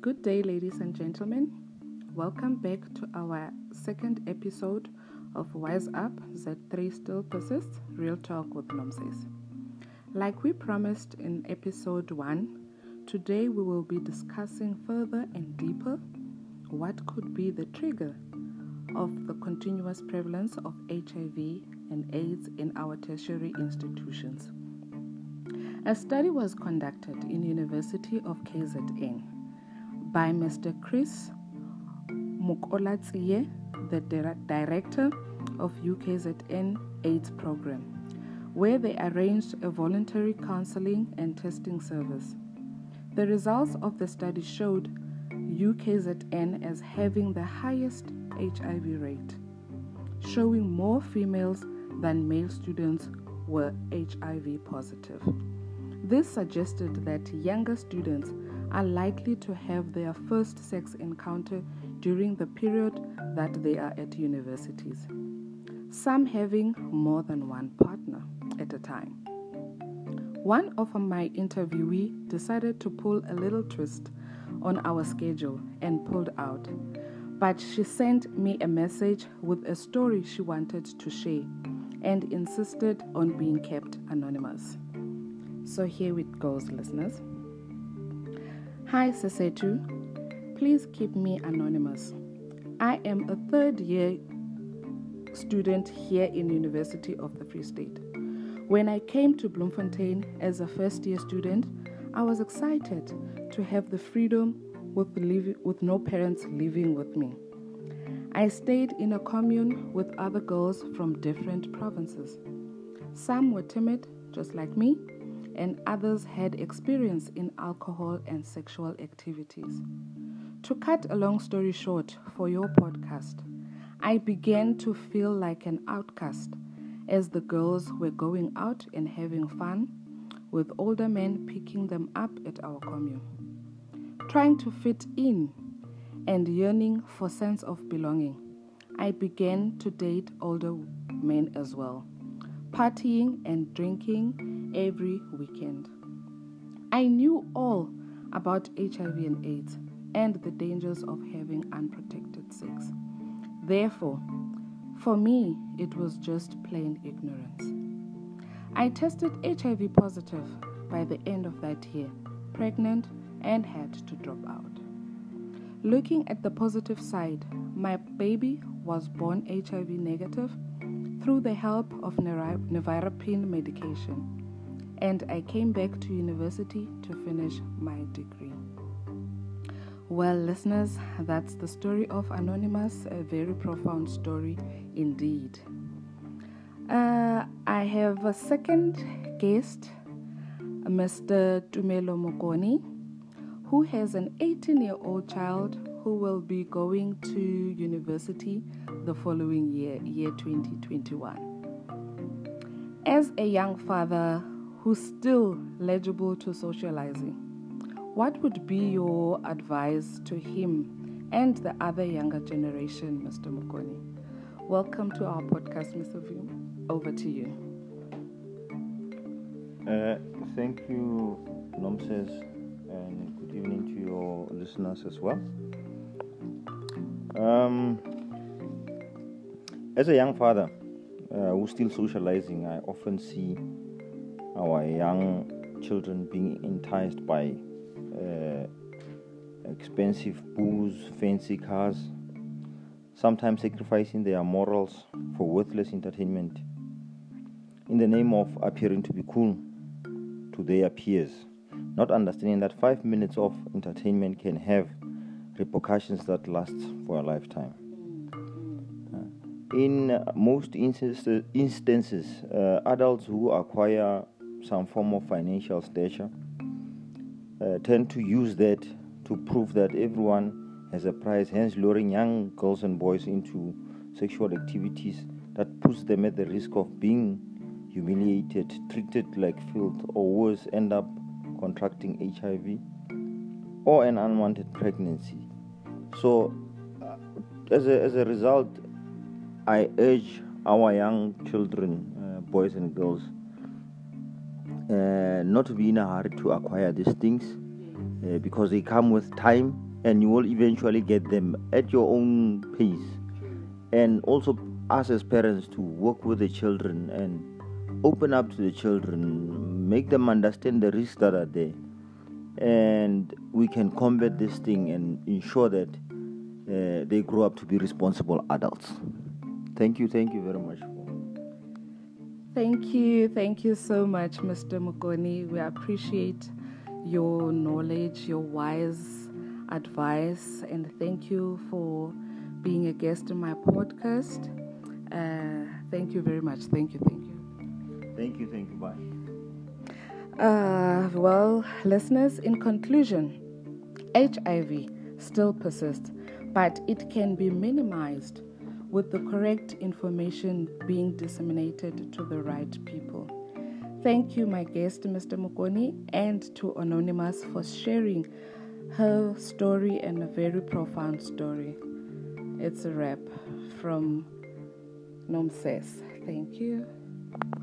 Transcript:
Good day, ladies and gentlemen. Welcome back to our second episode of Wise Up, Z3 Still Persists, Real Talk with Nomses. Like we promised in episode 1, today we will be discussing further and deeper what could be the trigger of the continuous prevalence of HIV and AIDS in our tertiary institutions. A study was conducted in University of KZN by Mr. Chris Mokolatsiye, the director of UKZN AIDS program, where they arranged a voluntary counseling and testing service. The results of the study showed UKZN as having the highest HIV rate, showing more females than male students were HIV positive. This suggested that younger students are likely to have their first sex encounter during the period that they are at universities, some having more than one partner at a time. One of my interviewees decided to pull a little twist on our schedule and pulled out, but she sent me a message with a story she wanted to share and insisted on being kept anonymous. So here it goes, listeners. Hi, Sesetu. Please keep me anonymous. I am a third-year student here in University of the Free State. When I came to Bloemfontein as a first-year student, I was excited to have the freedom with no parents living with me. I stayed in a commune with other girls from different provinces. Some were timid, just like me, and others had experience in alcohol and sexual activities. To cut a long story short for your podcast, I began to feel like an outcast as the girls were going out and having fun, with older men picking them up at our commune. Trying to fit in and yearning for sense of belonging, I began to date older men as well, partying and drinking every weekend. I knew all about HIV and AIDS and the dangers of having unprotected sex. Therefore, for me, it was just plain ignorance. I tested HIV positive by the end of that year, pregnant, and had to drop out. Looking at the positive side, my baby was born HIV negative through the help of nevirapine medication, and I came back to university to finish my degree. Well, listeners, that's the story of Anonymous, a very profound story indeed. I have a second guest, Mr. Tumelo Mokoni, who has an 18-year-old child who will be going to university the following year 2021. As a young father who's still legible to socializing, what would be your advice to him and the other younger generation, Mr. Mokoni? Welcome to our podcast, Mr. V. Over to you. Thank you, Nomses, and good evening to your listeners as well. As a young father who's still socializing, I often see our young children being enticed by expensive booze, fancy cars, sometimes sacrificing their morals for worthless entertainment in the name of appearing to be cool to their peers, not understanding that 5 minutes of entertainment can have repercussions that last for a lifetime. In most instances, adults who acquire some form of financial stature tend to use that to prove that everyone has a price, hence luring young girls and boys into sexual activities that puts them at the risk of being humiliated, treated like filth, or worse, end up contracting HIV or an unwanted pregnancy. So, as a result, I urge our young children, boys and girls, not to be in a hurry to acquire these things because they come with time and you will eventually get them at your own pace. And also us as parents to work with the children and open up to the children, make them understand the risks that are there, and we can combat this thing and ensure that they grow up to be responsible adults. Thank you very much. Thank you so much, Mr. Mokoni. We appreciate your knowledge, your wise advice, and thank you for being a guest in my podcast. Thank you very much. Thank you. Bye. Well, listeners, in conclusion, HIV still persists, but it can be minimized with the correct information being disseminated to the right people. Thank you, my guest, Mr. Mokoni, and to Anonymous for sharing her story, and a very profound story. It's a wrap from Nomses. Thank you.